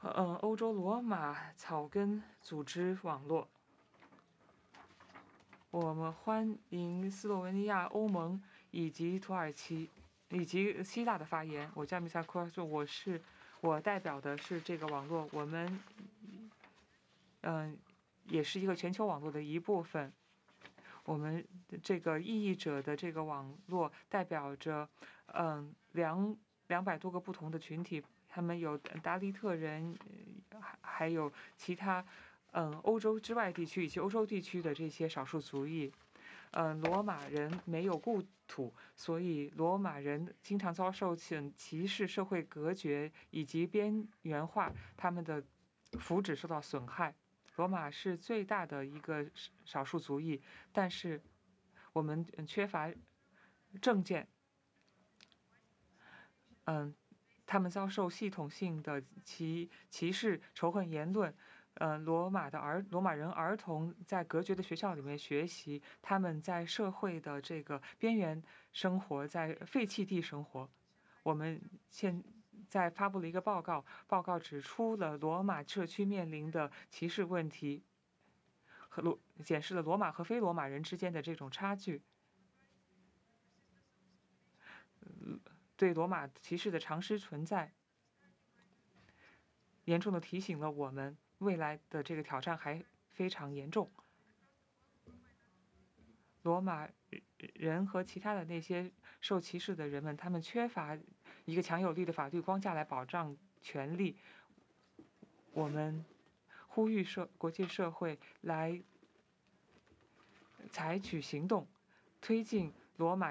欧洲罗马草根组织网络。我们欢迎斯洛文尼亚、欧盟以及土耳其以及希腊的发言。我叫米萨库尔索，我代表的是这个网络，我们也是一个全球网络的一部分。我们这个异议者的这个网络代表着200多个不同的群体，他们有达利特人，还有其他欧洲之外地区以及欧洲地区的这些少数族裔。罗马人没有故土，所以罗马人经常遭受歧视、社会隔绝以及边缘化，他们的福祉受到损害。罗马是最大的一个少数族裔，但是我们缺乏证件。他们遭受系统性的歧视、仇恨言论。罗马人儿童在隔绝的学校里面学习，他们在社会的这个边缘生活，在废弃地生活。我们现在发布了一个报告，报告指出了罗马社区面临的歧视问题，显示了罗马和非罗马人之间的这种差距。对罗马歧视的常识存在，严重的提醒了我们未来的这个挑战还非常严重。罗马人和其他的那些受歧视的人们，他们缺乏一个强有力的法律框架来保障权利。我们呼吁国际社会来采取行动，推进罗马